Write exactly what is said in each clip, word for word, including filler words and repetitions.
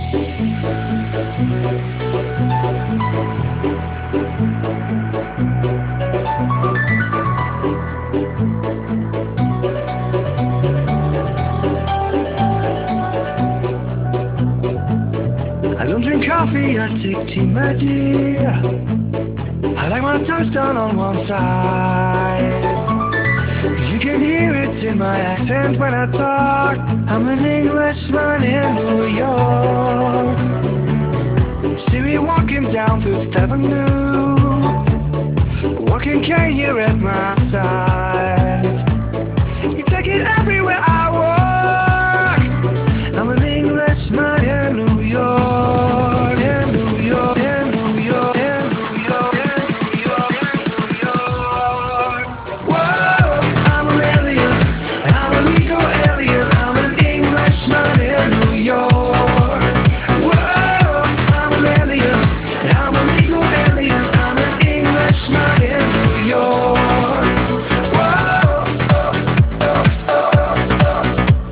I don't drink coffee, I take tea, my dear. I like my toast done on one side. You can hear it in my accent when I talk. I'm an Englishman in New York. See me walking down Fifth Avenue, walking cane here at my side. You take it everywhere I walk. I'm an Englishman in New York, in New York, in New York, in New York, in New York, in New York. Whoa, I'm an alien, I'm a legal alien, I'm an Englishman in New York. Whoa, I'm an alien, I'm a legal alien, I'm an Englishman in New York. Whoa, oh, oh, oh, oh,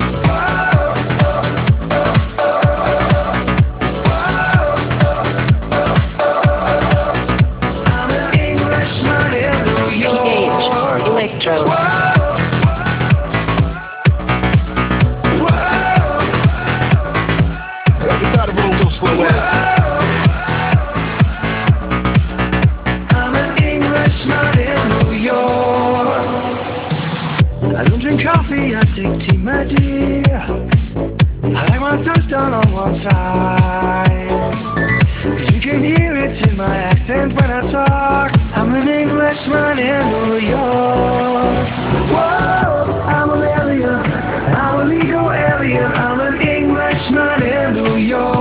I'm an Englishman in New York. Electro. I'm an Englishman in New York. I don't drink coffee, I take tea, my dear. I like my toast done on one side. You can hear it in my accent when I talk. I'm an Englishman in New York. Whoa, I'm an alien, I'm a legal alien, I'm an Englishman in New York.